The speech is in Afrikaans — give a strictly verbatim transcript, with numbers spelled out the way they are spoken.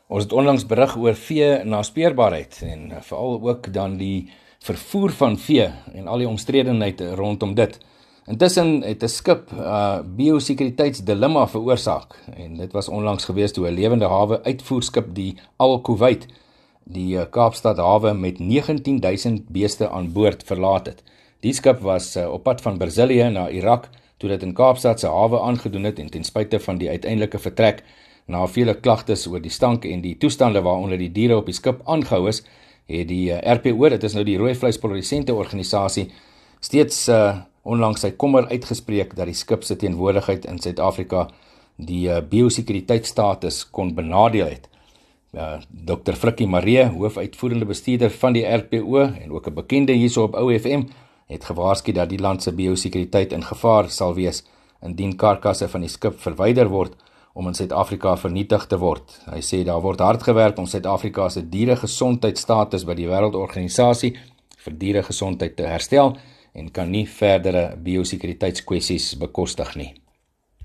Ons het onlangs berig oor vee naspeurbaarheid en veral ook dan die vervoer van vee en al die omstredenheid rondom dit. Intussen het 'n skip uh, biosekuriteitsdilemma veroorsaak en dit was onlangs gewees toe 'n lewende hawe uitvoerskip die Al Kuwait die uh, Kaapstad hawe met negentien duisend beeste aan boord verlaat het. Die skip was uh, op pad van Brasilië na Irak toe dit in Kaapstad se hawe aangedoen het en ten spyte van die uiteindelike vertrek na vele klagtes oor die stank en die toestande waaronder die diere op die skip aangehou is, het die uh, R P O, dit is nou die rooi vleisprodusente organisasie, steeds uh, onlangs sy kommer uitgespreek dat die skip se teenwoordigheid in Suid-Afrika die uh, biosekuriteitsstatus kon benadeel het. Uh, Dokter Frikkie Maree, hoofuitvoerende bestuurder van die R P O en ook 'n bekende hierso op O F M, het gewaarsku dat die land se biosekuriteit in gevaar sal wees indien karkasse van die skip verwyder word om in Suid-Afrika vernietig te word. Hy sê daar word hard gewerk om Suid-Afrika se dieregesondheidstatus by die Wêreldorganisasie vir dieregesondheid te herstel en kan nie verdere biosekuriteitskwessies bekostig nie.